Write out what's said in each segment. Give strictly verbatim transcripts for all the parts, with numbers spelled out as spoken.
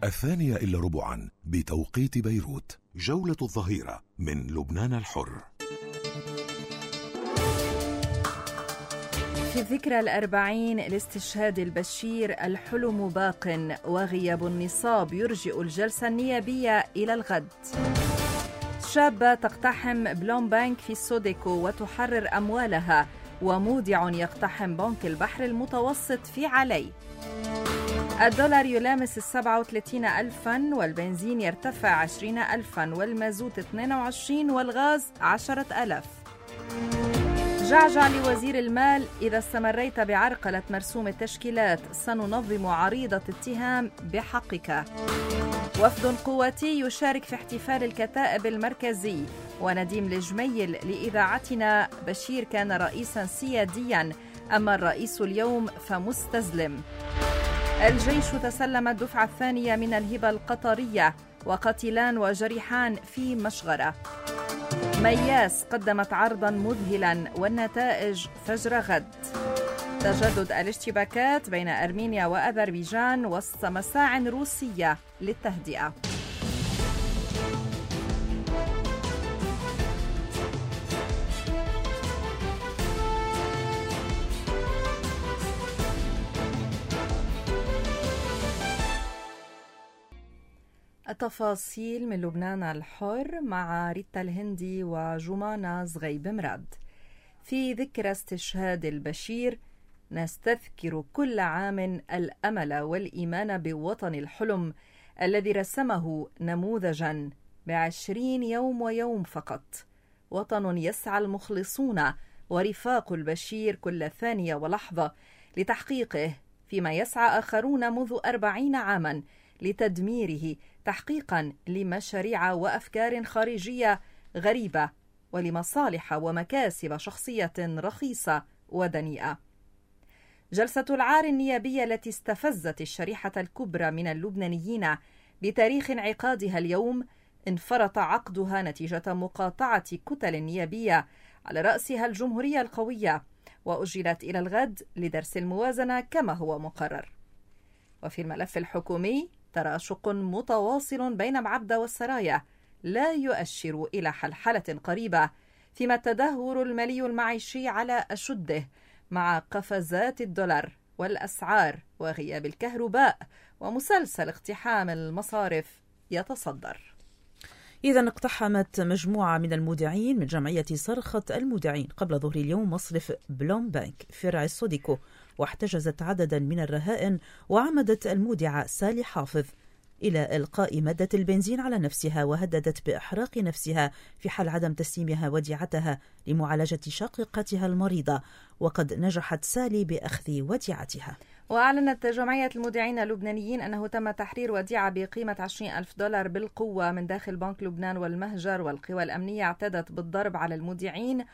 الثانية إلا ربعا بتوقيت بيروت. جولة الظهيرة من لبنان الحر. في الذكرى الأربعين لاستشهاد البشير الحلم باق، وغياب النصاب يرجئ الجلسة النيابية إلى الغد. شابة تقتحم بلومبانك في السوديكو وتحرر أموالها، ومودع يقتحم بنك البحر المتوسط في علي. الدولار يلامس السبعة وثلاثين ألفاً، والبنزين يرتفع عشرين ألفاً، والمازوت اثنين وعشرين، والغاز عشرة ألاف. جعجع لوزير المال: إذا استمريت بعرقلة مرسوم التشكيلات سننظم عريضة اتهام بحقك. وفد قواتي يشارك في احتفال الكتائب المركزي. ونديم الجميل لإذاعتنا: بشير كان رئيسا سياديا، أما الرئيس اليوم فمستزلم. الجيش تسلم الدفعة الثانية من الهبة القطرية، وقتلان وجريحان في مشغرة. مياس قدمت عرضا مذهلا، والنتائج فجر غد. تجدد الاشتباكات بين أرمينيا وأذربيجان وسط مساع روسية للتهدئة. التفاصيل من لبنان الحر مع ريتا الهندي وجمانة زغيب مراد. في ذكرى استشهاد البشير نستذكر كل عام الأمل والإيمان بوطن الحلم الذي رسمه نموذجا بعشرين يوم ويوم فقط. وطن يسعى المخلصون ورفاق البشير كل ثانية ولحظة لتحقيقه، فيما يسعى آخرون منذ أربعين عاما لتدميره، تحقيقا لمشاريع وأفكار خارجية غريبة ولمصالح ومكاسب شخصية رخيصة ودنيئة. جلسة العار النيابية التي استفزت الشريحة الكبرى من اللبنانيين بتاريخ انعقادها اليوم انفرط عقدها نتيجة مقاطعة كتل نيابية على رأسها الجمهورية القوية، وأجلت إلى الغد لدرس الموازنة كما هو مقرر. وفي الملف الحكومي تراشق متواصل بين معبدة والسرايا لا يؤشر إلى حلحلة قريبة، فيما التدهور المالي المعيشي على أشده مع قفزات الدولار والأسعار وغياب الكهرباء، ومسلسل اقتحام المصارف يتصدر. إذا اقتحمت مجموعة من المودعين من جمعية صرخة المودعين قبل ظهر اليوم مصرف بلومبانك فرع السوديكو، واحتجزت عددا من الرهائن، وعمدت المودعة سالي حافظ إلى إلقاء مادة البنزين على نفسها، وهددت بإحراق نفسها في حال عدم تسليمها وديعتها لمعالجة شقيقتها المريضة، وقد نجحت سالي بأخذ وديعتها. وأعلنت جمعية المودعين اللبنانيين أنه تم تحرير وديعة بقيمة عشرين ألف دولار بالقوة من داخل بنك لبنان والمهجر، والقوى الأمنية اعتدت بالضرب على المودعين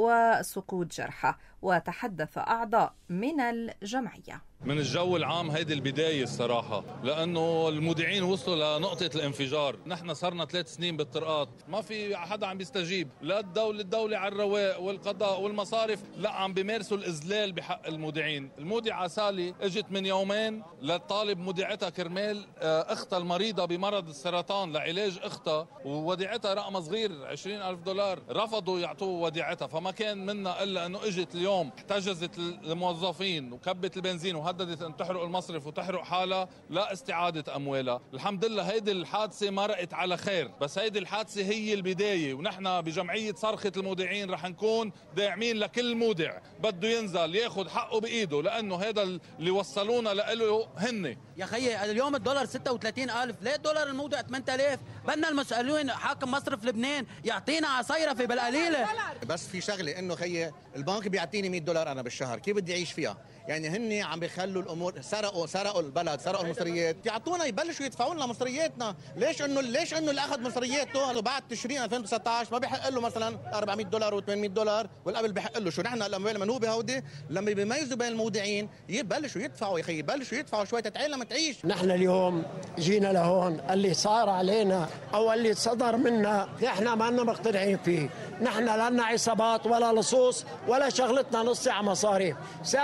وسقوط جرحى. وتحدث أعضاء من الجمعية: من الجو العام هيدي البداية الصراحة، لأنه المودعين وصلوا لنقطة الانفجار. نحن صرنا ثلاث سنين بالطرقات، ما في حدا عم بيستجيب، لا الدولة الدولة على الرواق والقضاء والمصارف لا عم بيمارسوا الإذلال بحق المودعين. المودعة سالي اجت من يومين للطالب مودعتها كرمال اختها المريضة بمرض السرطان لعلاج اختها، ووديعتها رقم صغير عشرين ألف دولار، رفضوا يعطوه وديعتها. فما كان منا إلا أنه اجت اليوم احتجزت الموظفين وكبت البنزين وهددت أن تحرق المصرف وتحرق حالها لا استعادة أموالها. الحمد لله هيدي الحادثة مرقت على خير، بس هيدي الحادثة هي البداية، ونحن بجمعية صرخة المودعين رح نكون داعمين لكل مودع بده ينزل ياخد حقه بإيده، لأنه هذا اللي وصلونا له هن. يا خيي اليوم الدولار ستة وثلاثين ألف، ليه الدولار المودع ثمانية آلاف؟ بدنا المسؤولين حاكم مصرف لبنان يعطينا عصيرة بالقليلة. بس في شغلة إنه خيي البنك بيعطيني مية دولار أنا بالشهر، كيف بدي أعيش فيها؟ يعني هن عم بيخلوا الامور، سرقوا سرقوا البلد، سرقوا المصريات، يعطونا يبلشوا يدفعوا لنا مصرياتنا. ليش انه ليش انه اللي اخذ مصرياته بعد تشرين ألفين وتسعة عشر ما بيحق له مثلا أربعمية دولار و800 دولار، والقبل بيحق له شو؟ نحن الاموال منوبه هودي لما بيميزوا بين المودعين يبلشوا يدفعوا يا اخي، يبلشوا يدفعوا شويه تعلم تعيش. نحن اليوم جينا لهون، اللي صار علينا او اللي صدر منا نحن ما لنا مقتنعين فيه. نحن لا لنا عصابات ولا لصوص ولا شغلتنا نص على مصاريف. سالي حافظ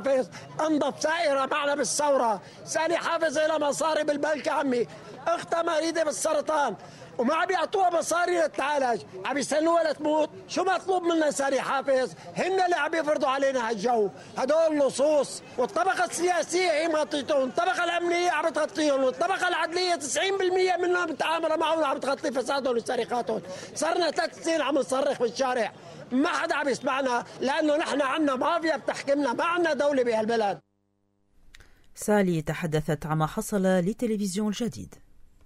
حافظ انضف سائرة معنا بالثورة. سالي حافظ إلى مصاري بالبنك عمي، اختها مريضة بالسرطان وما عم يعطوها مصاري لتتعالج، عم يستنوها لتموت. شو مطلوب منا سالي حافظ؟ هن اللي عم يفرضوا علينا هالجو، هدول اللصوص. والطبقة السياسية هي ما تعطيهم، الطبقة الأمنية عم تغطيهم، والطبقة العدلية تسعين بالمئة منها متعاملة معهم عم تغطي فسادهم وسرقاتهم. صرنا ثلاث سنين عم نصرخ بالشارع، ما حدا عم يسمعنا، لأنه نحن عنا مافيا بتحكمنا، ما عنا دولة بهالبلد. سالي تحدثت عما حصل لتلفزيون الجديد.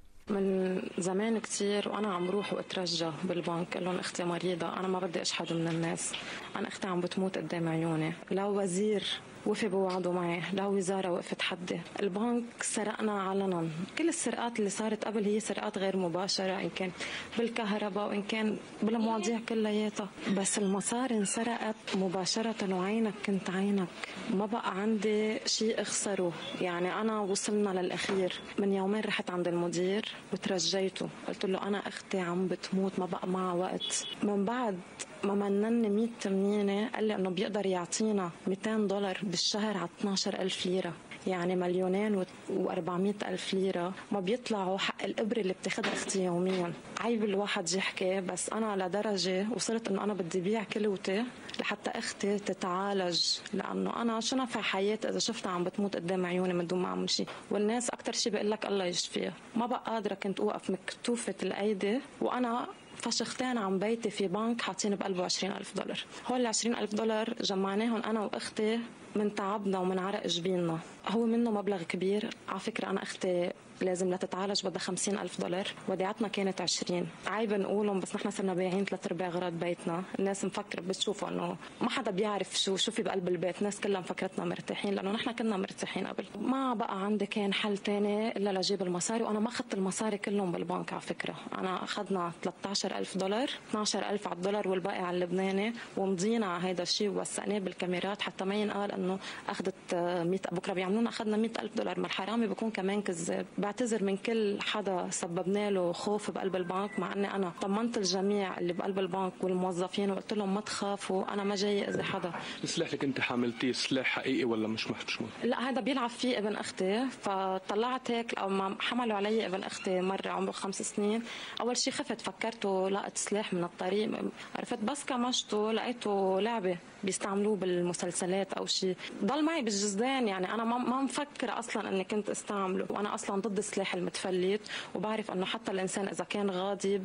من زمان كتير وأنا عم روح وأترجى بالبنك، قال لهم أختي مريضة، أنا ما بدي أشحد من الناس، أنا أختي عم بتموت قدام عيوني. لا وزير وفي بوعده معي، لا وزارة وقفت حدي. البنك سرقنا علنا. كل السرقات اللي صارت قبل هي سرقات غير مباشرة، إن كان بالكهرباء وإن كان بالمواضيع كلياتها، بس المصاري انسرقت مباشرة وعينك كنت عينك. ما بقى عندي شيء اخسره. يعني أنا وصلنا للأخير. من يومين رحت عند المدير وترجيته، قلت له أنا أختي عم بتموت، ما بقى معها وقت. من بعد ما منني مية تمنينة قال لي انه بيقدر يعطينا مئتين دولار بالشهر على اثناشر ألف ليرة، يعني مليونين وأربعمية ألف ليرة ما بيطلعوا حق الإبرة اللي بتاخدها أختي يوميا. عيب الواحد يحكي، بس أنا لدرجة وصلت إنه أنا بدي بيع كلوتي لحتى أختي تتعالج، لأنه أنا شو نفع حياتي إذا شفتها عم بتموت قدام عيوني من دون ما أعمل شيء. والناس أكتر شيء بيقول لك الله يشفيها. ما بقى قادرة كنت أوقف مكتوفة الأيدي، وأنا فشختين عم بيتي في بنك حاطين بقلبه عشرين ألف دولار. هول العشرين ألف دولار جمعناهم أنا وأختي من تعبنا ومن عرق جبيننا. هو منه مبلغ كبير على فكرة. أنا أختي لازم لتتعالج بدها خمسين ألف دولار، وديعتنا كانت عشرين. عيب نقولهم بس نحن صرنا بايعين ثلاث أرباع غراض بيتنا. الناس مفكر بتشوفوا إنه ما حدا بيعرف شو شو في بقلب البيت. الناس كلها مفكرتنا مرتاحين لأنه نحن كنا مرتاحين قبل. ما بقى عندي كان حل تاني إلا لجيب المصاري، وأنا ما أخذت المصاري كلهم بالبنك على فكرة. أنا أخذنا ثلاثة عشر ألف دولار، اثناشر ألف على الدولار والباقي على اللبناني، ومضينا على هيدا الشيء ووثقناه بالكاميرات حتى ما ينقال إنه أخذت مية بكرة بيعملونا أخذنا مية ألف دولار. ما الحرامي بكون كمان كذاب. بعتذر من كل حدا سببنا له خوف بقلب البنك، مع اني انا طمنت الجميع اللي بقلب البنك والموظفين وقلت لهم ما تخافوا، انا ما جاي اذي حدا. السلاح اللي كنت حاملتيه سلاح حقيقي ولا مش محمول؟ لا هذا بيلعب فيه ابن اختي، فطلعت هيك او ما حملوا علي ابن اختي مره عمره خمس سنين. اول شيء خفت، فكرته لقيت سلاح من الطريق، عرفت بس كمشته لقيته لعبه بيستعملوه بالمسلسلات او شيء، ضل معي بالجزدان. يعني انا ما ما مفكره اصلا اني كنت استعمله، وانا اصلا ضد السلاح المتفلت، وبعرف انه حتى الانسان اذا كان غاضب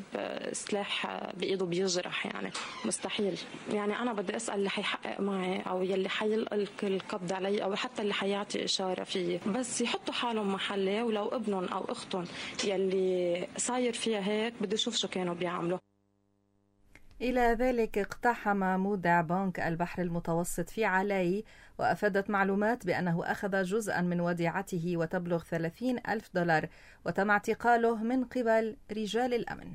سلاح بايده بيجرح، يعني مستحيل. يعني انا بدي اسال اللي حيحقق معي او يلي حيلقى القبض علي او حتى اللي حيعطي اشاره فيه، بس يحطوا حالهم محلي، ولو ابنهم او اختهم يلي صاير فيها هيك بدي اشوف شو كانوا بيعملوا. إلى ذلك اقتحم مودع بنك البحر المتوسط في علاي، وأفادت معلومات بأنه أخذ جزءا من وديعته وتبلغ ثلاثين ألف دولار، وتم اعتقاله من قبل رجال الأمن.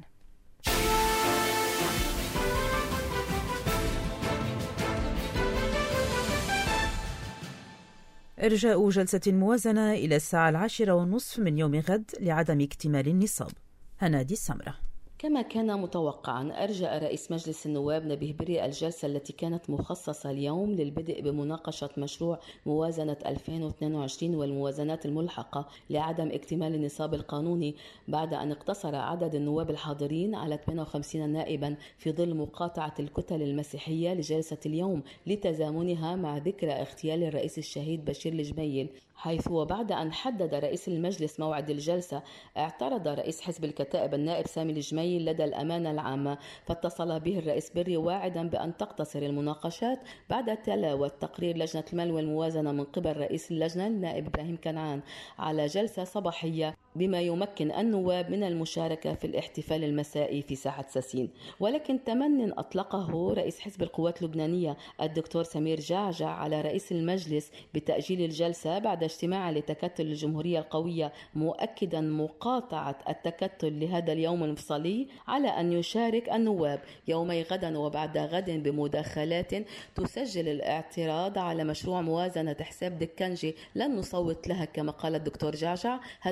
إرجاء جلسة موازنة إلى الساعة العاشرة والنصف من يوم غد لعدم اكتمال النصاب. هنادي السمرة. كما كان متوقعا، أرجأ رئيس مجلس النواب نبيه بري الجلسة التي كانت مخصصة اليوم للبدء بمناقشة مشروع موازنة ألفين واثنين وعشرين والموازنات الملحقة لعدم اكتمال النصاب القانوني، بعد أن اقتصر عدد النواب الحاضرين على ثمانية وخمسين نائبا في ظل مقاطعة الكتل المسيحية لجلسة اليوم لتزامنها مع ذكرى اغتيال الرئيس الشهيد بشير الجميل. حيث وبعد أن حدد رئيس المجلس موعد الجلسة، اعترض رئيس حزب الكتائب النائب سامي الجميل لدى الأمانة العامة، فاتصل به الرئيس بري واعدا بأن تقتصر المناقشات بعد تلاوة تقرير لجنة المال والموازنة من قبل رئيس اللجنة النائب إبراهيم كنعان على جلسة صباحية، بما يمكن النواب من المشاركة في الاحتفال المسائي في ساحة ساسين. ولكن تمن أطلقه رئيس حزب القوات اللبنانية الدكتور سمير جعجع على رئيس المجلس بتأجيل الجلسة بعد اجتماع لتكتل الجمهورية القوية، مؤكدا مقاطعة التكتل لهذا اليوم المفصلي على أن يشارك النواب يومي غدا وبعد غد بمداخلات تسجل الاعتراض على مشروع موازنة حساب دكنجي لن نصوت لها كما قال الدكتور جعجع. هذا الموقف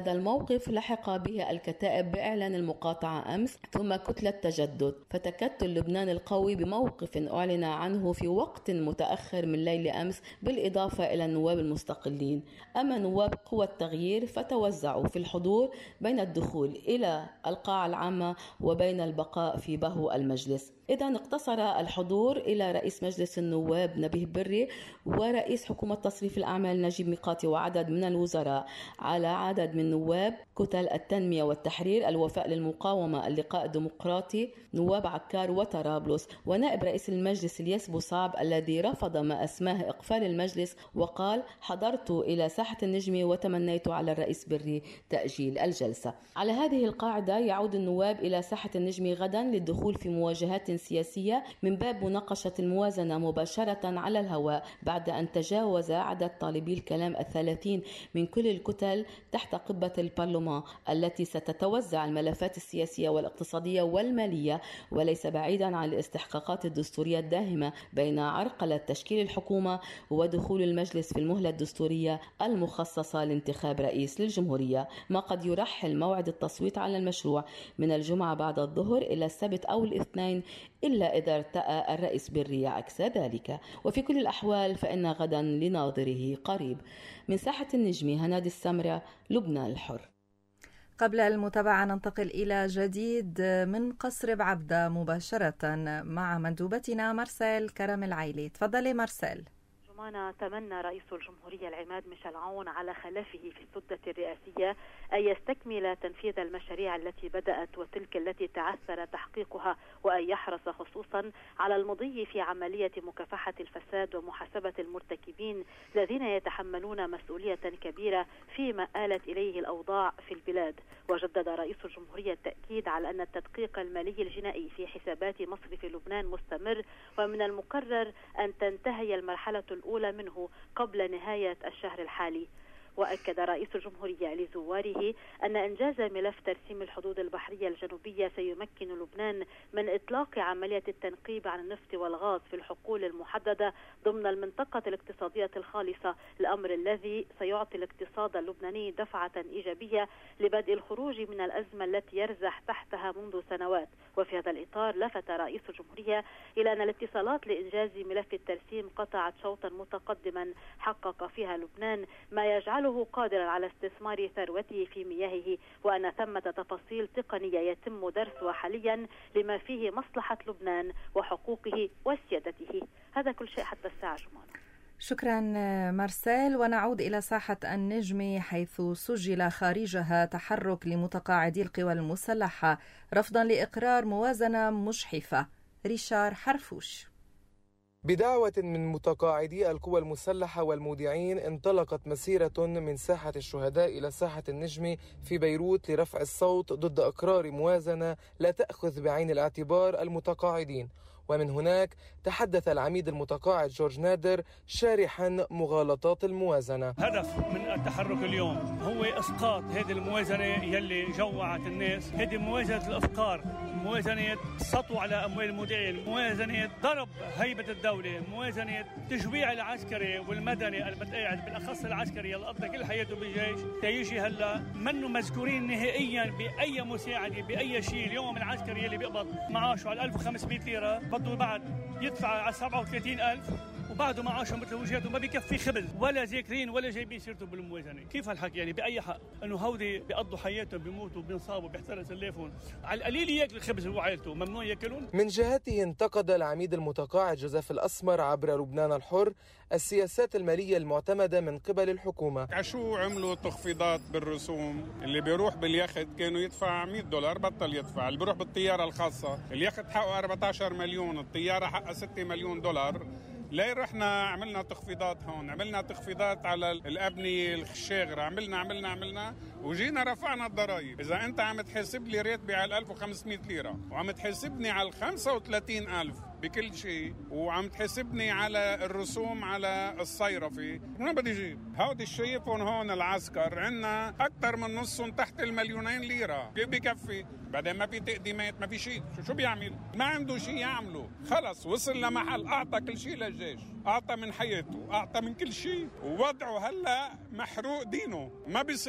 موقف لحق به الكتائب بإعلان المقاطعة أمس ثم كتلة تجدد، فتكتل لبنان القوي بموقف أعلن عنه في وقت متأخر من ليل أمس بالإضافة إلى النواب المستقلين. أما نواب قوى التغيير فتوزعوا في الحضور بين الدخول إلى القاعة العامة وبين البقاء في بهو المجلس. إذا اقتصر الحضور إلى رئيس مجلس النواب نبيه بري ورئيس حكومة تصريف الأعمال نجيب ميقاتي وعدد من الوزراء على عدد من نواب كتل التنمية والتحرير، الوفاء للمقاومة، اللقاء الديمقراطي، نواب عكار وطرابلس، ونائب رئيس المجلس الياس بوصعب الذي رفض ما أسماه إقفال المجلس وقال: حضرت إلى ساحة النجمة وتمنيت على الرئيس بري تأجيل الجلسة. على هذه القاعدة يعود النواب إلى ساحة النجمة غدا للدخول في مواجهات سياسية من باب مناقشة الموازنة مباشرة على الهواء بعد أن تجاوز عدد طالبي الكلام الثلاثين من كل الكتل تحت قبة البرلمان التي ستتوزع الملفات السياسية والاقتصادية والمالية، وليس بعيدا عن الاستحقاقات الدستورية الداهمة بين عرقلة تشكيل الحكومة ودخول المجلس في المهلة الدستورية المخصصة لانتخاب رئيس للجمهورية، ما قد يرحل موعد التصويت على المشروع من الجمعة بعد الظهر إلى السبت أو الاثنين إلا إذا ارتأى الرئيس بري عكس ذلك. وفي كل الأحوال فإن غدا لناظره قريب. من ساحة النجمة هنادي السمرة، لبنان الحر. قبل المتابعة ننتقل إلى جديد من قصر بعبدة مباشرة مع مندوبتنا مرسال كرم العيلي. تفضلي مرسال. جمانة، تمنى رئيس الجمهورية العماد ميشيل عون على خلفه في السدة الرئاسية أن يستكمل تنفيذ المشاريع التي بدأت وتلك التي تعثر تحقيقها، وأن يحرص خصوصا على المضي في عملية مكافحة الفساد ومحاسبة المرتكبين الذين يتحملون مسؤولية كبيرة فيما آلت إليه الأوضاع في البلاد. وجدد رئيس الجمهورية التأكيد على أن التدقيق المالي الجنائي في حسابات مصرف لبنان مستمر، ومن المقرر أن تنتهي المرحلة الأولى منه قبل نهاية الشهر الحالي. وأكد رئيس الجمهورية لزواره أن إنجاز ملف ترسيم الحدود البحرية الجنوبية سيمكن لبنان من إطلاق عملية التنقيب عن النفط والغاز في الحقول المحددة ضمن المنطقة الاقتصادية الخالصة، الأمر الذي سيعطي الاقتصاد اللبناني دفعة إيجابية لبدء الخروج من الأزمة التي يرزح تحتها منذ سنوات. وفي هذا الإطار لفت رئيس الجمهورية إلى أن الاتصالات لإنجاز ملف الترسيم قطعت شوطا متقدما حقق فيها لبنان ما يجعله قادرا على استثمار ثروته في مياهه، وأن ثمة تفاصيل تقنية يتم درسها حاليا لما فيه مصلحة لبنان وحقوقه وسيادته. هذا كل شيء حتى الساعة جمانة. شكرا مرسال. ونعود إلى ساحة النجم حيث سجل خارجها تحرك لمتقاعدي القوى المسلحة رفضا لإقرار موازنة مجحفة. ريشار حرفوش. بدعوة من متقاعدي القوى المسلحة والمودعين انطلقت مسيرة من ساحة الشهداء إلى ساحة النجم في بيروت لرفع الصوت ضد إقرار موازنة لا تأخذ بعين الاعتبار المتقاعدين. ومن هناك تحدث العميد المتقاعد جورج نادر شارحا مغالطات الموازنة. هدف من التحرك اليوم هو إسقاط هذه الموازنة يلي جوعت الناس، هذه موازنة الأفكار، موازنة سطو على أموال المودعين، موازنة ضرب هيبة الدولة، موازنة تجويع العسكري والمدني المتقاعد بالأخص العسكري اللي قضى كل حياته بالجيش تيجي هلا منه مذكورين نهائيا بأي مساعدة بأي شيء. اليوم العسكري اللي بيقبض معاشه على ألف وخمسمائة ليرة بده بعد يدفع على سبعة وثلاثين ألف وبعده معاشه مثل وجهته ما بيكفي خبز ولا ذاكرين ولا جايبين سيرته بالموازنه. كيف هالحكي يعني؟ باي حق انه هودي بيقضوا حياتهم بيموتوا بينصابوا بيحترق سلافهم، على القليل ياكل الخبز هو وعائلته ممنوع ياكلون؟ من جهته انتقد العميد المتقاعد جوزيف الاسمر عبر لبنان الحر السياسات الماليه المعتمده من قبل الحكومه. عشو عملوا تخفيضات بالرسوم، اللي بيروح باليخت كانوا يدفع مئة دولار بطل يدفع، اللي بيروح بالطياره الخاصه اليخت حقه أربعة عشر مليون، الطياره حقها ستة مليون دولار. ليه رحنا عملنا تخفيضات هون، عملنا تخفيضات على الأبنية الشاغرة، عملنا عملنا عملنا وجينا رفعنا الضرائب. إذا أنت عم تحاسب لي راتبي على ألف وخمسمائة ليرة وعم تحاسبني على خمسة وثلاثين ألف بكل شيء وعم تحاسبني على الرسوم على الصيرفي، وين بدي اجيب؟ هودي الشايفون هون العسكر عندنا أكثر من نصهم تحت المليونين ليرة، كيف بكفي؟ بعدين ما في تقديمات ما في شيء، شو شو بيعمل؟ ما عنده شيء يعمله، خلص وصل لمحل أعطى كل شيء للجيش، أعطى من حياته، أعطى من كل شيء، ووضعه هلا محروق دينه، ما بيصير.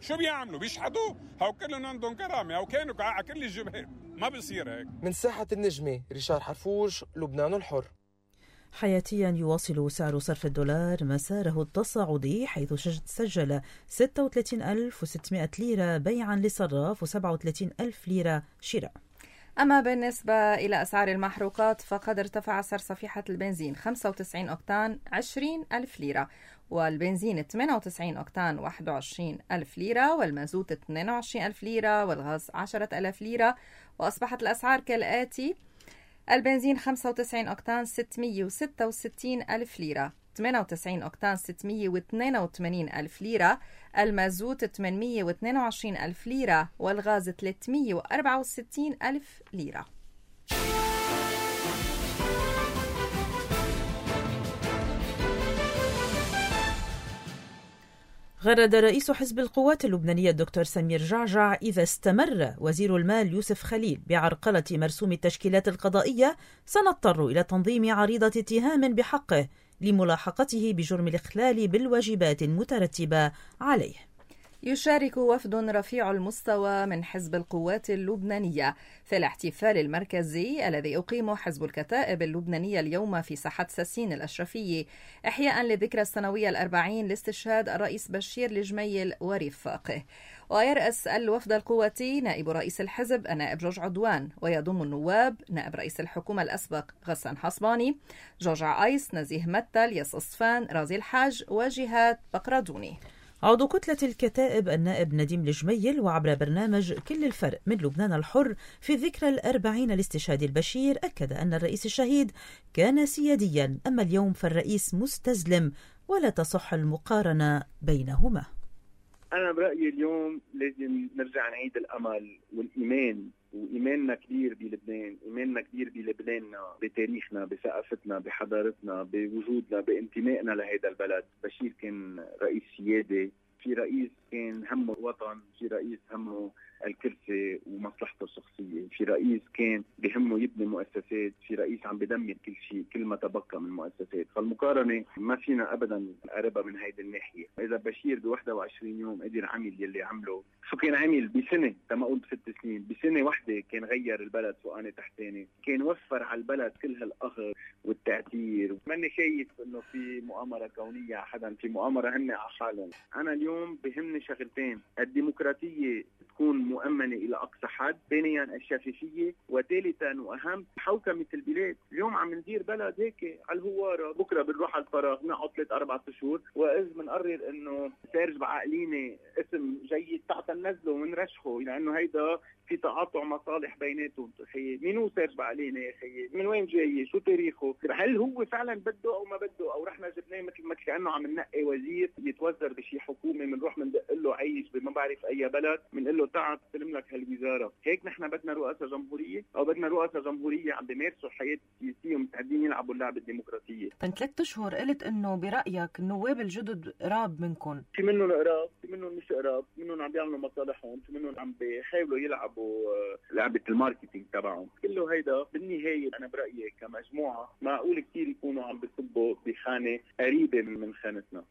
شو بيعملوا؟ بيشحدوا؟ هاو كلهم عندهم كرامة، هاو كانوا على كل الجبهات. ما بيصير هيك. من ساحة النجمة ريشار حرفوش، لبنان الحر. حياتيا يواصل سعر صرف الدولار مساره التصاعدي، حيث سجل ستة وثلاثين ألف وستمائة ليرة بيعا للصراف وسبعة وثلاثين ألف ليرة شراء. أما بالنسبة إلى أسعار المحروقات فقد ارتفع سعر صفيحة البنزين خمسة وتسعين أوكتان عشرين ألف ليرة، والبنزين ثمانية وتسعين أوكتان واحد وعشرين ألف ليرة، والمازوت اثنين وعشرين ألف ليرة، والغاز عشرة ألاف ليرة. وأصبحت الأسعار كالآتي: البنزين خمسة وتسعين أوكتان ستمائة وستة وستين ألف ليرة، ثمانية وتسعين أوكتان ستمائة واثنين وثمانين ألف ليرة، المازوت ثمانمائة واثنين وعشرين ألف ليرة، والغاز ثلاثمائة وأربعة وستين ألف ليرة. غرد رئيس حزب القوات اللبنانية الدكتور سمير جعجع إذا استمر وزير المال يوسف خليل بعرقلة مرسوم التشكيلات القضائية سنضطر إلى تنظيم عريضة اتهام بحقه لملاحقته بجرم الإخلال بالواجبات المترتبة عليه. يشارك وفد رفيع المستوى من حزب القوات اللبنانية في الاحتفال المركزي الذي أقيمه حزب الكتائب اللبنانية اليوم في ساحة ساسين الأشرفية إحياء للذكرى السنوية الأربعين لاستشهاد الرئيس بشير الجميل ورفاقه. ويرأس الوفد القواتي نائب رئيس الحزب النائب جورج عدوان، ويضم النواب نائب رئيس الحكومة الأسبق غسان حصباني، جورج عايس، نزيه متل، ياس أصفان، رازي الحاج، وجهاد بقردوني. عضو كتلة الكتائب النائب نديم الجميل وعبر برنامج كل الفرق من لبنان الحر في الذكرى الأربعين لاستشهاد البشير أكد أن الرئيس الشهيد كان سياديا، أما اليوم فالرئيس مستزلم ولا تصح المقارنة بينهما. أنا برأيي اليوم لازم نرجع نعيد الأمل والإيمان، وإيماننا كبير بلبنان، إيماننا كبير بلبناننا، بتاريخنا، بثقافتنا، بحضارتنا، بوجودنا، بانتمائنا لهذا البلد. بشير كان رئيس سيادي، في رئيس كان همه الوطن، في رئيس همه الكرسي ومصلحته الشخصية، في رئيس كان بهمه يبني مؤسسات، في رئيس عم بدمر كل شيء، كل ما تبقى من مؤسسات. فالمقارنة ما فينا أبدا نقربها من هيدي الناحية. إذا بشير ب واحد وعشرين يوم قدر عمل يلي عمله، شو كان عمل بسنة، تما أقول بست سنين، بسنة واحدة كان غير البلد فوقاني تحتاني، كان وفر على البلد كل هالقهر والتعتير. ماني شايف إنه في مؤامرة كونية على حدا، في مؤامرة هن على حالهم. أنا اليوم بهمني شغلتين: الديمقراطية تكون مؤمنة إلى أقصى حد، ثانيا الشفافية، وثالثا وأهم حوكمة البلاد. اليوم عم ندير بلد هيك على الهوارة، بكرة بنروح على الفراغ نقعد ثلاث أربع شهور، وإذ بنقرر إنه سيرج بعقليني اسم جيد تعطى ننزله ونرشحه، لأنه هيدا في تعاطع مصالح بيناتهم. خيي مين هو سيرج بعقليني يا خيي؟ من وين جاي؟ شو تاريخه؟ هل هو فعلا بده أو ما بده؟ أو رحنا جبناه مثل ما كأنه عم ننقي وزير يتوزر بشي حكومة، بنروح بندق له عيش بما بعرف أي بلد، بنقول له تعال استلم لك هالوزارة. هيك نحن بدنا رؤساء جمهورية؟ أو بدنا رؤساء جمهورية عم بيمارسوا الحياة السياسية ومستعدين يلعبوا اللعبة الديمقراطية؟ من ثلاث أشهر قلت إنه برأيك النواب الجدد قراب منكم، في منهم قراب، في منهم مش قراب، في منهم عم بيعملوا مصالحهم، في منهم عم بيحاولوا يلعبوا لعبة الماركتينج تبعهم. كله هيدا بالنهاية أنا برأيي كمجموعة معقول كتير يكونوا عم بيصبوا بخانة قريبة من خانتنا.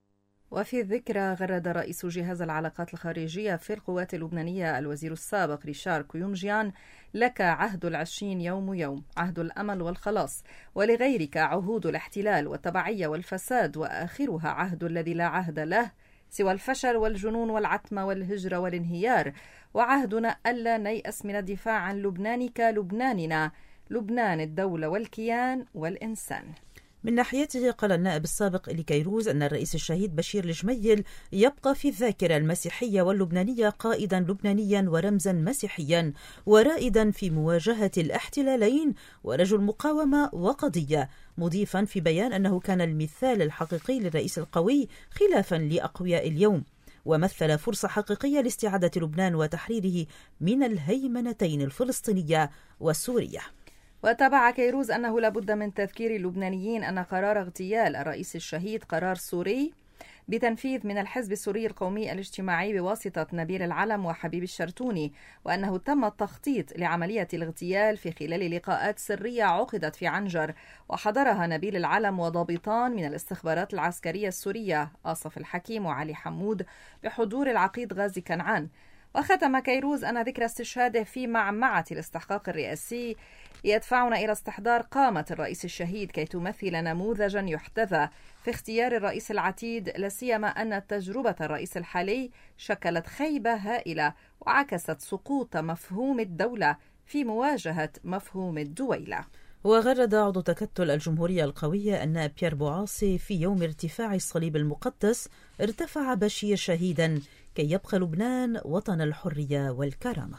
وفي الذكرى غرد رئيس جهاز العلاقات الخارجية في القوات اللبنانية الوزير السابق ريشار كيومجيان: لك عهد العشرين يوم يوم، عهد الأمل والخلاص، ولغيرك عهود الاحتلال والتبعية والفساد، وآخرها عهد الذي لا عهد له سوى الفشل والجنون والعتمة والهجرة والانهيار، وعهدنا ألا نيأس من الدفاع عن لبنان كلبناننا، لبنان الدولة والكيان والإنسان. من ناحيته قال النائب السابق إلي كيروز أن الرئيس الشهيد بشير الجميل يبقى في الذاكرة المسيحية واللبنانية قائدا لبنانيا ورمزا مسيحيا ورائدا في مواجهة الاحتلالين ورجل مقاومة وقضية، مضيفا في بيان أنه كان المثال الحقيقي للرئيس القوي خلافا لأقوياء اليوم، ومثل فرصة حقيقية لاستعادة لبنان وتحريره من الهيمنتين الفلسطينية والسورية. وتابع كيروز أنه لابد من تذكير اللبنانيين أن قرار اغتيال الرئيس الشهيد قرار سوري بتنفيذ من الحزب السوري القومي الاجتماعي بواسطة نبيل العلم وحبيب الشرتوني، وأنه تم التخطيط لعملية الاغتيال في خلال لقاءات سرية عقدت في عنجر وحضرها نبيل العلم وضابطان من الاستخبارات العسكرية السورية آصف الحكيم وعلي حمود بحضور العقيد غازي كنعان. وختم كيروز أن ذكرى استشهاده في معمعة الاستحقاق الرئاسي يدفعنا إلى استحضار قامة الرئيس الشهيد كي تمثل نموذجا يحتذى في اختيار الرئيس العتيد، لا سيما أن تجربة الرئيس الحالي شكلت خيبة هائلة وعكست سقوط مفهوم الدولة في مواجهة مفهوم الدويلة. وغرد عضو تكتل الجمهورية القوية أن بيير بوعاصي في يوم ارتفاع الصليب المقدس ارتفع بشير شهيدا كي يبقى لبنان وطن الحرية والكرامة.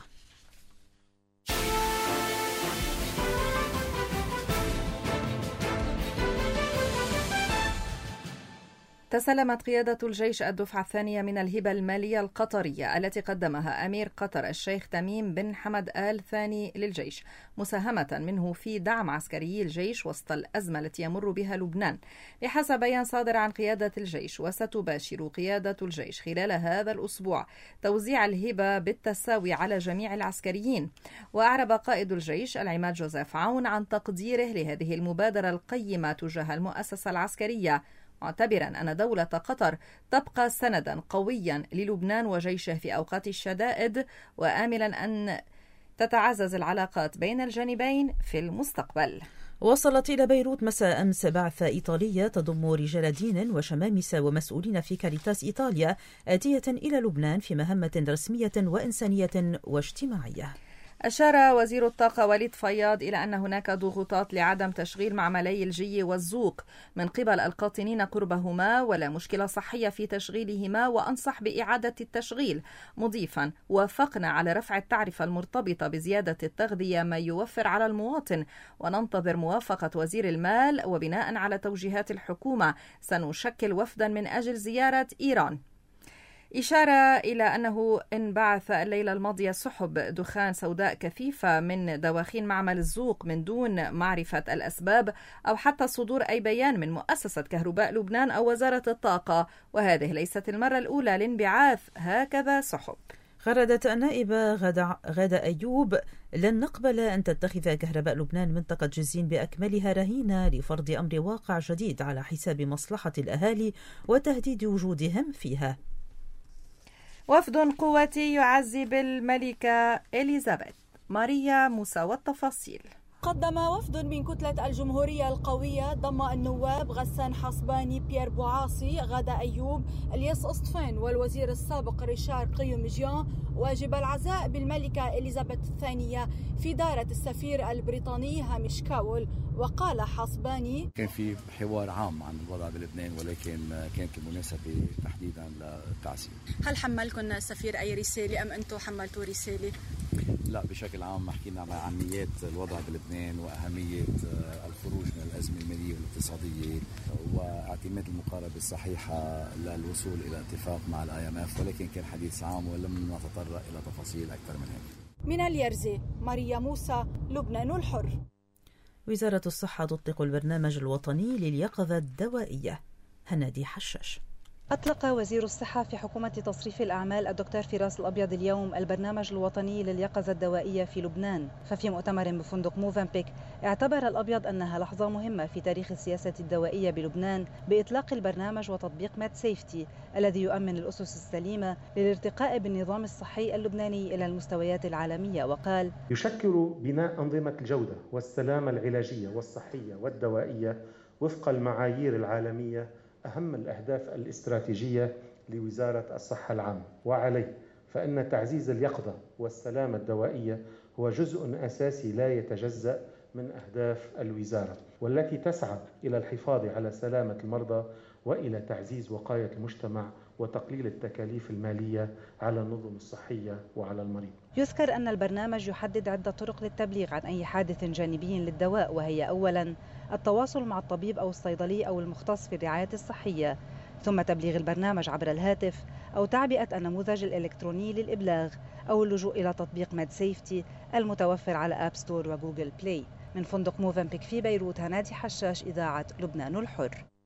تسلمت قيادة الجيش الدفعة الثانية من الهبة المالية القطرية التي قدمها أمير قطر الشيخ تميم بن حمد آل ثاني للجيش، مساهمة منه في دعم عسكري الجيش وسط الأزمة التي يمر بها لبنان، بحسب بيان صادر عن قيادة الجيش. وستباشر قيادة الجيش خلال هذا الأسبوع توزيع الهبة بالتساوي على جميع العسكريين. وأعرب قائد الجيش العماد جوزيف عون عن تقديره لهذه المبادرة القيمة تجاه المؤسسة العسكرية، معتبرا أن دولة قطر تبقى سندا قويا للبنان وجيشه في أوقات الشدائد، وآملا أن تتعزز العلاقات بين الجانبين في المستقبل. وصلت إلى بيروت مساء أمس بعثة إيطالية تضم رجال دين وشمامسة ومسؤولين في كاريتاس إيطاليا آتية إلى لبنان في مهمة رسمية وإنسانية واجتماعية. أشار وزير الطاقة وليد فياض إلى أن هناك ضغوطات لعدم تشغيل معملي الجي والزوق من قبل القاطنين قربهما، ولا مشكلة صحية في تشغيلهما، وأنصح بإعادة التشغيل، مضيفا وافقنا على رفع التعرفة المرتبطة بزيادة التغذية ما يوفر على المواطن، وننتظر موافقة وزير المال، وبناء على توجيهات الحكومة سنشكل وفدا من أجل زيارة إيران. إشارة إلى أنه انبعث الليلة الماضية سحب دخان سوداء كثيفة من دواخين معمل الزوق من دون معرفة الأسباب أو حتى صدور أي بيان من مؤسسة كهرباء لبنان أو وزارة الطاقة، وهذه ليست المرة الأولى لانبعاث هكذا سحب. غردت النائبة غادة أيوب: لن نقبل أن تتخذ كهرباء لبنان منطقة جزين بأكملها رهينة لفرض أمر واقع جديد على حساب مصلحة الأهالي وتهديد وجودهم فيها. وفد قواتي يعزي بالملكة إليزابيث. ماريا موسى والتفاصيل. قدم وفد من كتلة الجمهورية القوية ضم النواب غسان حصباني، بيير بوعاصي، غادة أيوب، الياس أسطفين والوزير السابق ريشار قيومجيان واجب العزاء بالملكة إليزابيث الثانية في دارة السفير البريطاني هامش كاول. وقال حصباني: كان في حوار عام عن الوضع بلبنان، ولكن كانت المناسبة تحديدا للتعزية. هل حملكم السفير أي رسالة أم أنتم حملتوا رسالة؟ لا، بشكل عام حكينا عن أهمية الوضع بلبنان وأهمية الخروج من الأزمة المالية والاقتصادية واعتماد المقاربة الصحيحة للوصول إلى اتفاق مع الآي إم إف، ولكن كان حديث عام ولم نتطرق إلى تفاصيل أكثر من هيك. من اليرزي، ماريا موسى، لبنان الحر. وزارة الصحة تطلق البرنامج الوطني لليقظة الدوائية. هنادي حشاش. أطلق وزير الصحة في حكومة تصريف الأعمال الدكتور فراس الأبيض اليوم البرنامج الوطني لليقظة الدوائية في لبنان. ففي مؤتمر بفندق موفنبيك اعتبر الأبيض أنها لحظة مهمة في تاريخ السياسة الدوائية بلبنان بإطلاق البرنامج وتطبيق ماد سيفتي الذي يؤمن الأسس السليمة للارتقاء بالنظام الصحي اللبناني إلى المستويات العالمية. وقال: يشكل بناء أنظمة الجودة والسلامة العلاجية والصحية والدوائية وفق المعايير العالمية أهم الأهداف الاستراتيجية لوزارة الصحة العامة، وعليه فإن تعزيز اليقظة والسلامة الدوائية هو جزء أساسي لا يتجزأ من أهداف الوزارة، والتي تسعى إلى الحفاظ على سلامة المرضى وإلى تعزيز وقاية المجتمع وتقليل التكاليف المالية على النظم الصحية وعلى المريض. يذكر أن البرنامج يحدد عدة طرق للتبليغ عن أي حادث جانبي للدواء، وهي أولاً التواصل مع الطبيب أو الصيدلي أو المختص في الرعاية الصحية، ثم تبليغ البرنامج عبر الهاتف أو تعبئة النموذج الإلكتروني للإبلاغ أو اللجوء إلى تطبيق ماد سيفتي المتوفر على آب ستور وجوجل بلاي. من فندق موفنبيك في بيروت، هنادي حشاش، إذاعة لبنان الحر.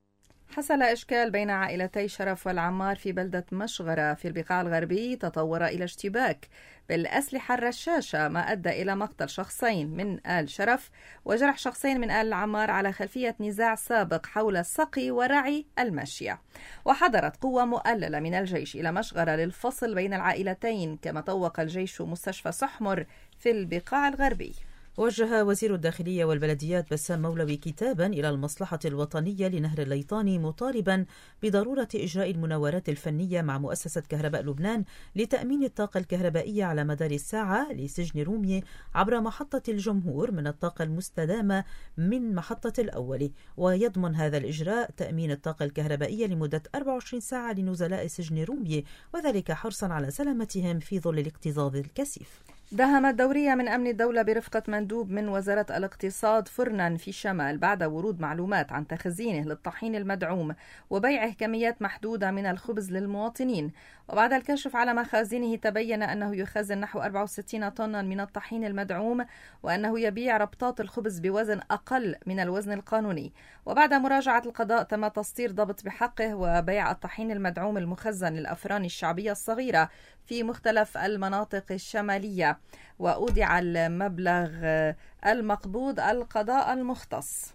حصل إشكال بين عائلتي شرف والعمار في بلدة مشغرة في البقاع الغربي تطور إلى اشتباك بالأسلحة الرشاشة، ما أدى إلى مقتل شخصين من آل شرف وجرح شخصين من آل العمار على خلفية نزاع سابق حول سقي ورعي الماشية. وحضرت قوة مؤللة من الجيش إلى مشغرة للفصل بين العائلتين، كما طوق الجيش مستشفى سحمر في البقاع الغربي. وجه وزير الداخلية والبلديات بسام مولوي كتابا إلى المصلحة الوطنية لنهر الليطاني مطالبا بضرورة إجراء المناورات الفنية مع مؤسسة كهرباء لبنان لتأمين الطاقة الكهربائية على مدار الساعة لسجن رومية عبر محطة الجمهور من الطاقة المستدامة من محطة الأول. ويضمن هذا الإجراء تأمين الطاقة الكهربائية لمدة أربع وعشرين ساعة لنزلاء سجن رومية، وذلك حرصا على سلامتهم في ظل الاكتظاظ الكثيف. داهمت دورية من أمن الدولة برفقة مندوب من وزارة الاقتصاد فرنا في الشمال بعد ورود معلومات عن تخزينه للطحين المدعوم وبيعه كميات محدودة من الخبز للمواطنين. وبعد الكشف على مخازنه تبين أنه يخزن نحو أربعة وستين طنا من الطحين المدعوم، وأنه يبيع ربطات الخبز بوزن أقل من الوزن القانوني. وبعد مراجعة القضاء تم تصدير ضبط بحقه وبيع الطحين المدعوم المخزن للأفران الشعبية الصغيرة في مختلف المناطق الشمالية، وأودع المبلغ المقبوض القضاء المختص.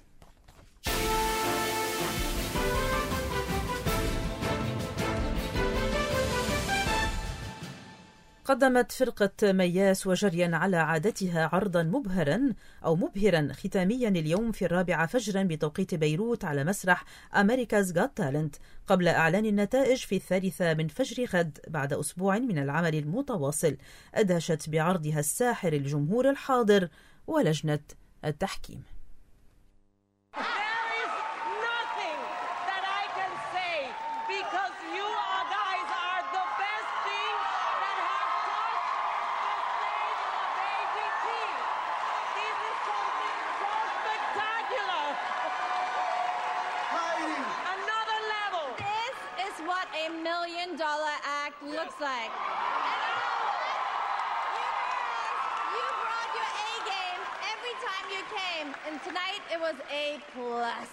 قدمت فرقة مياس وجريا على عادتها عرضا مبهرا أو مبهرا ختاميا اليوم في الرابعة فجرا بتوقيت بيروت على مسرح أمريكا's Got Talent، قبل إعلان النتائج في الثالثة من فجر غد بعد أسبوع من العمل المتواصل. أدهشت بعرضها الساحر الجمهور الحاضر ولجنة التحكيم. A million dollar act looks like. You brought your A game every time you came, and tonight it was A plus.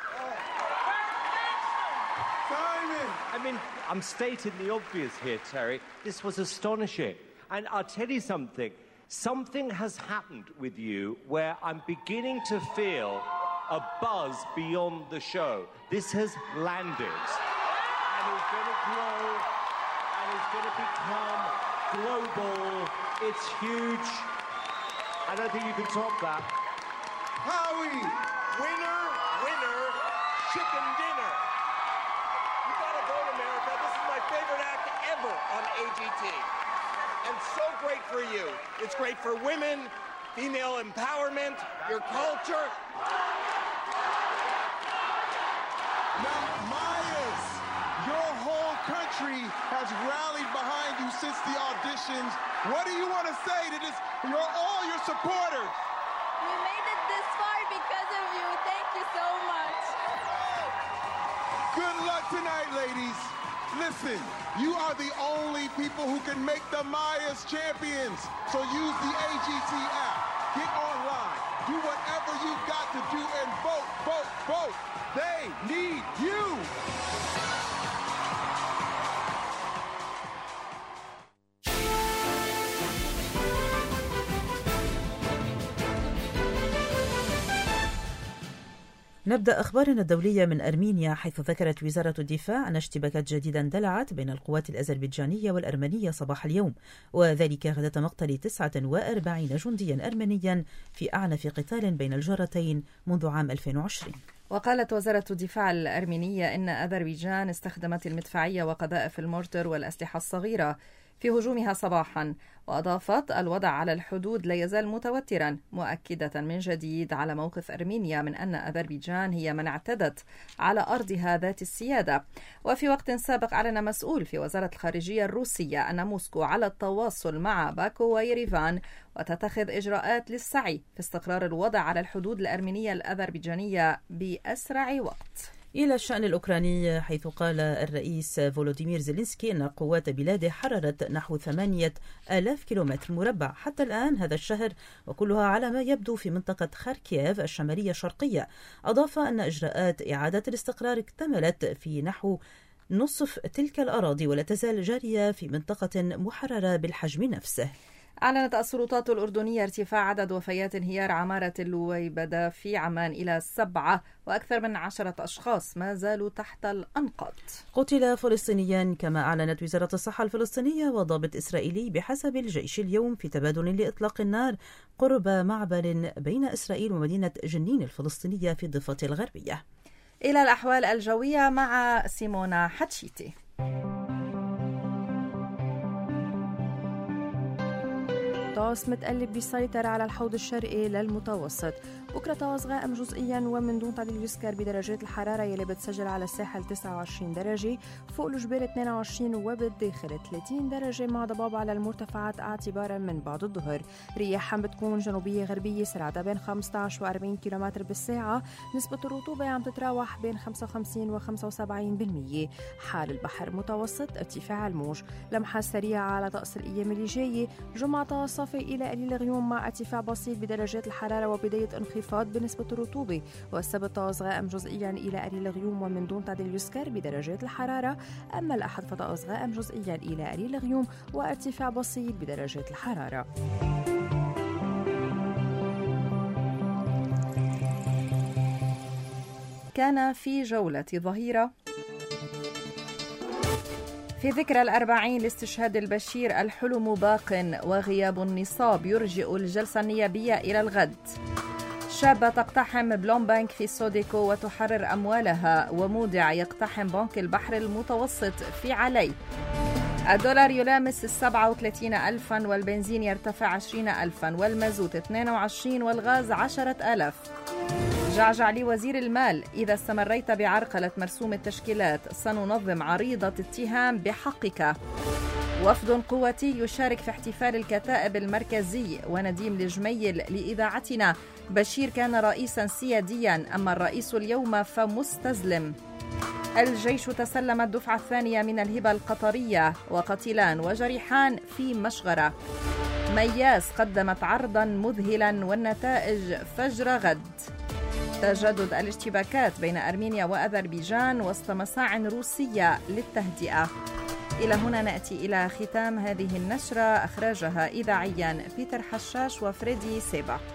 Simon! I mean, I'm stating the obvious here, Terry. This was astonishing. And I'll tell you something. Something has happened with you where I'm beginning to feel a buzz beyond the show. This has landed. It's going to grow and it's going to become global. It's huge. I don't think you can top that. Howie, winner, winner, chicken dinner. You gotta vote, America. This is my favorite act ever on A G T. And so great for you. It's great for women, female empowerment, your culture. Now, Myers, your whole country has rallied behind you since the auditions. What do you want to say to this, your, all your supporters? We made it this far because of you. Thank you so much. Good luck tonight, ladies. Listen, you are the only people who can make the Myers champions. So use the A G T app. Get online. Do whatever you've got to do and vote, vote, vote. They need you. نبدأ أخبارنا الدولية من أرمينيا، حيث ذكرت وزارة الدفاع أن اشتباكات جديدة اندلعت بين القوات الأذربيجانية والأرمنية صباح اليوم، وذلك غداة مقتل تسعة وأربعين جنديا أرمنيا في أعنف قتال بين الجارتين منذ عام ألفين وعشرين. وقالت وزارة الدفاع الأرمينية إن أذربيجان استخدمت المدفعية وقذائف المورتر والأسلحة الصغيرة في هجومها صباحا، وأضافت الوضع على الحدود لا يزال متوترا، مؤكدة من جديد على موقف أرمينيا من أن أذربيجان هي من اعتدت على أرضها ذات السيادة. وفي وقت سابق أعلن مسؤول في وزارة الخارجية الروسية أن موسكو على التواصل مع باكو ويريفان وتتخذ إجراءات للسعي في استقرار الوضع على الحدود الأرمينية الأذربيجانية بأسرع وقت. إلى الشأن الأوكراني، حيث قال الرئيس فولوديمير زيلينسكي أن قوات بلاده حررت نحو ثمانية آلاف كيلومتر مربع حتى الآن هذا الشهر، وكلها على ما يبدو في منطقة خاركييف الشمالية الشرقية. أضاف أن إجراءات إعادة الاستقرار اكتملت في نحو نصف تلك الأراضي ولا تزال جارية في منطقة محررة بالحجم نفسه. أعلنت السلطات الأردنية ارتفاع عدد وفيات انهيار عمارة اللويبدة في عمان إلى سبعة، وأكثر من عشرة أشخاص ما زالوا تحت الأنقاض. قتل فلسطينيان كما أعلنت وزارة الصحة الفلسطينية وضابط إسرائيلي بحسب الجيش اليوم في تبادل لإطلاق النار قرب معبر بين إسرائيل ومدينة جنين الفلسطينية في الضفة الغربية. إلى الأحوال الجوية مع سيمونا حتشيتي. طقس متقلب بيسيطر على الحوض الشرقي للمتوسط. بكرة طقس غائم جزئيا ومن دون تعديل يذكر بدرجات الحرارة يلي بتسجل على الساحل تسعة وعشرين درجة، فوق الجبال اثنين وعشرين وبالداخل ثلاثين درجة، مع ضباب على المرتفعات اعتبارا من بعد الظهر. رياح بتكون جنوبية غربية سرعتها بين خمسة عشر وأربعين كيلومتر بالساعة. نسبة الرطوبة عم تتراوح بين خمسة وخمسين وخمسة وسبعين بالمية. حال البحر متوسط، ارتفاع الموج. لمحة سريعة على طقس الأيام اللي جاية. جمعة صافي إلى قليل غيوم مع ارتفاع بسيط بدرجات الحرارة وبداية انخفاض بنسبة الرطوبة. والسبت طقس غائم جزئيا إلى قليل غيوم ومن دون تعديل يذكر بدرجات الحرارة. أما الأحد فطقس غائم جزئيا إلى قليل غيوم وارتفاع بسيط بدرجات الحرارة. كان في جولة ظهيرة في ذكرى الأربعين لاستشهاد البشير الحلم باق وغياب النصاب يرجئ الجلسة النيابية إلى الغد. شابة تقتحم بلومبانك في سوديكو وتحرر أموالها، ومودع يقتحم بنك البحر المتوسط في علي. الدولار يلامس السبعة وثلاثين ألفا، والبنزين يرتفع عشرين ألفا، والمازوت اثنين وعشرين، والغاز عشرة ألاف. جعجع لوزير المال: إذا استمريت بعرقلة مرسوم التشكيلات سننظم عريضة اتهام بحقك. وفد قوتي يشارك في احتفال الكتائب المركزي. ونديم الجميل لإذاعتنا: بشير كان رئيسا سياديا، أما الرئيس اليوم فمستزلم. الجيش تسلم الدفعة الثانية من الهبة القطرية، وقتيلان وجريحان في مشغرة. مياس قدمت عرضا مذهلا والنتائج فجر غد. تجدد الاشتباكات بين أرمينيا وأذربيجان وسط مساع روسية للتهدئة. إلى هنا نأتي إلى ختام هذه النشرة، أخرجها إذاعيا بيتر حشاش وفريدي سيبا.